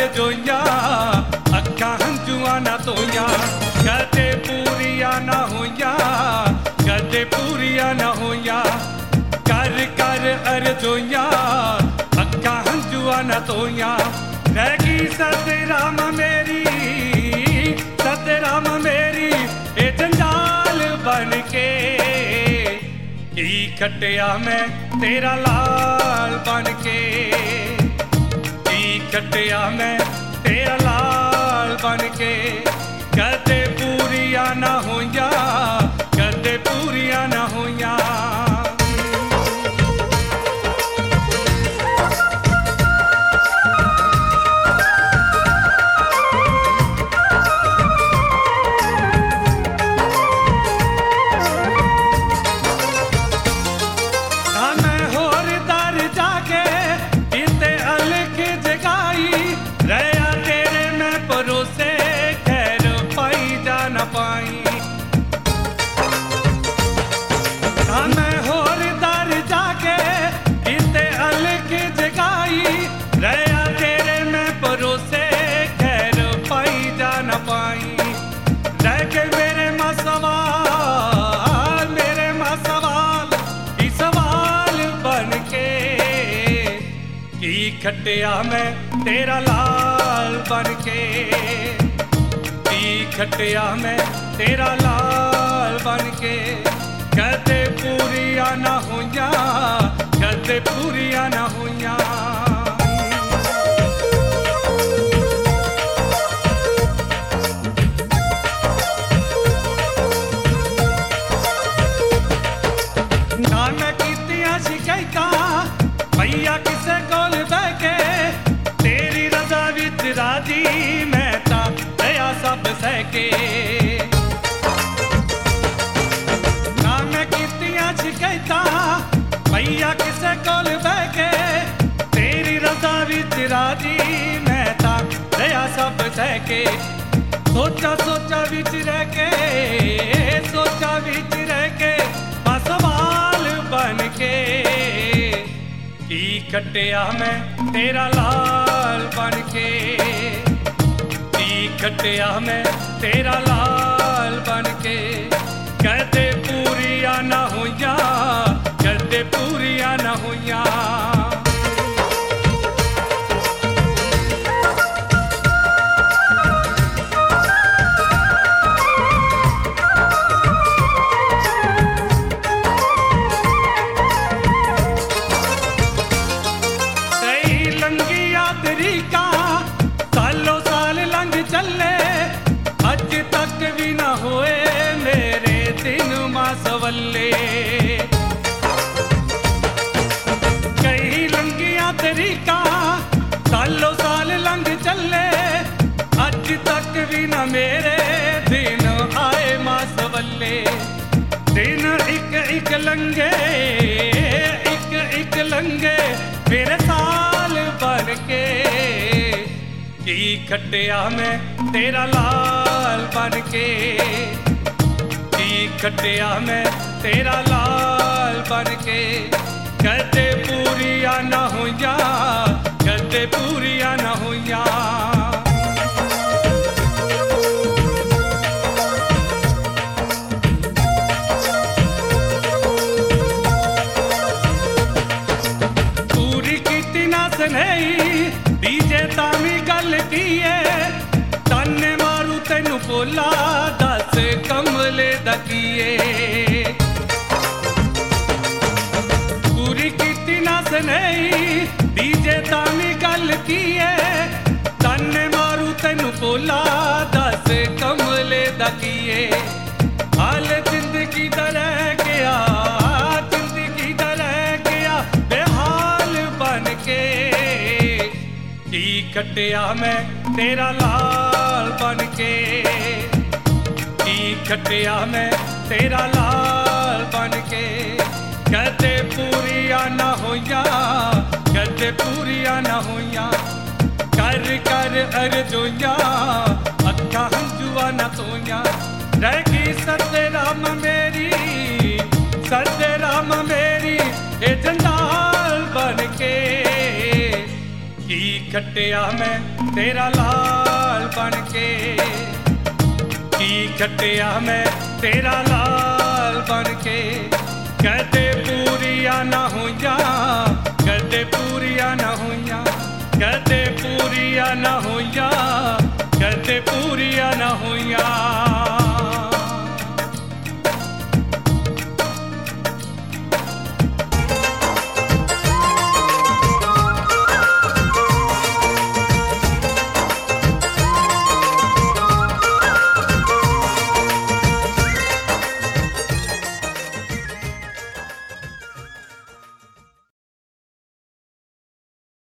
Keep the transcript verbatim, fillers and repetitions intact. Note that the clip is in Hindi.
ਅਰਜ਼ੋਈਆਂ ਅੱਖਾਂ ਹੰਝੂਆਂ ਨਾ ਧੋਈਆਂ ਕਦੇ ਪੂਰੀਆਂ ਨਾ ਹੋਈਆਂ ਕਦੇ ਪੂਰੀਆਂ ਨਾ ਹੋਈਆਂ ਕਰ ਕਰ ਅਰਜ਼ੋਈਆਂ ਅੱਖਾਂ ਹੰਝੂਆਂ ਨਾ ਧੋਈਆਂ ਰਹਿ ਗਈ ਸਤਿਰਾਮ ਮੇਰੀ ਸਤਿਰਾਮ ਮੇਰੀ ਇਹ ਜੰਜਾਲ ਬਣ ਕੇ ਕੀ ਖੱਟਿਆ ਮੈਂ ਤੇਰਾ ਲਾਲ ਬਣ ਕੇ ਕੀ ਖੱਟਿਆ ਮੈਂ ਤੇਰਾ ਲਾਲ ਬਣ ਕੇ ਕਦੇ ਪੂਰੀਆਂ ਨਾ ਹੋਈਆਂ ਕਦੇ ਪੂਰੀਆਂ ਨਾ ਹੋਈਆਂ खट्टिया मैं तेरा लाल बन के की खट्टिया मैं तेरा लाल बन के कदे पूरिया ना होइया कदे पूरिया ना होइया ना मैं कीतियां शिकायतां भैया किसे कोल बह के तेरी रजा विच राजी मैं तां दया सब सह के ना मैं कीतियां शिकायतां भैया किसे कोल बह के तेरी रजा विच राजी मैं तां दया सब सह के सोचा सोचा विच रह के सोचा विच रह के सवाल बन के की खट्टिया मैं तेरा लाल बन के की खट्टिया मैं तेरा लाल बन के कदे पूरिया ना होइया कदे पूरिया ना होइया कई लंगिया तरीका सालों साल लंघ चले अज तक भी ना मेरे दिन आए मास वल्ले दिन एक एक लंघे एक एक लंघे मेरे साल बन के की खट्टिया मैं तेरा लाल बन के खट्टिया मैं तेरा लाल बन के कदे पूरिया ना होइया कदे पूरिया ना होइया पूरी कीती ना सनई डीजे तामी गल की है ताने मारू तेनू बोला दस कमले दकीए पूरी कीती ना सनई डीजे तामी गल की है ताने मारू तेनू बोला दस कमले दकीए हाल जिंदगी दा रह गया जिंदगी दा रह गया बेहाल बन के की खट्टिया मैं तेरा लाल बन के खट्टिया मैं तेरा लाल बन के कदे पूरिया ना होइया कदे पूरिया ना होइया कर कर अरज़ोइया अखा हंझुआ ना धोइया रह गई सतराम मेरी सतराम मेरी ए जंजाल बन के की खट्टिया मैं तेरा लाल बन के, की खटिया मैं तेरा लाल बन के। कहते पूरिया ना हुइया, कहते पूरिया ना हुइया, कहते पूरिया ना हुइया, कहते पूरिया ना हुइया।